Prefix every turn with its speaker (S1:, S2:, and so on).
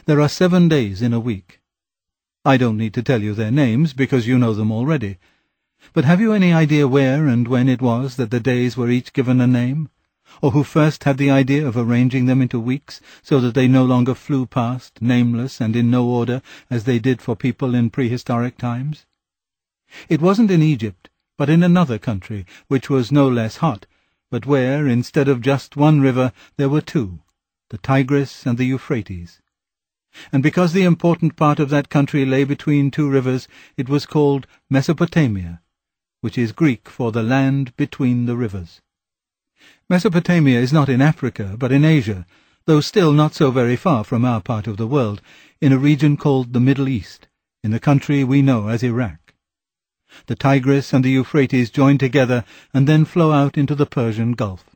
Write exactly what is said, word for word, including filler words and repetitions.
S1: There are seven days in a week. I don't need to tell you their names, because you know them already. But have you any idea where and when it was that the days were each given a name? Or who first had the idea of arranging them into weeks, so that they no longer flew past, nameless and in no order, as they did for people in prehistoric times? It wasn't in Egypt, but in another country, which was no less hot, but where, instead of just one river, there were two, the Tigris and the Euphrates. And because the important part of that country lay between two rivers, it was called Mesopotamia, which is Greek for the land between the rivers. Mesopotamia is not in Africa, but in Asia, though still not so very far from our part of the world, in a region called the Middle East, in the country we know as Iraq. The Tigris and the Euphrates join together and then flow out into the Persian Gulf.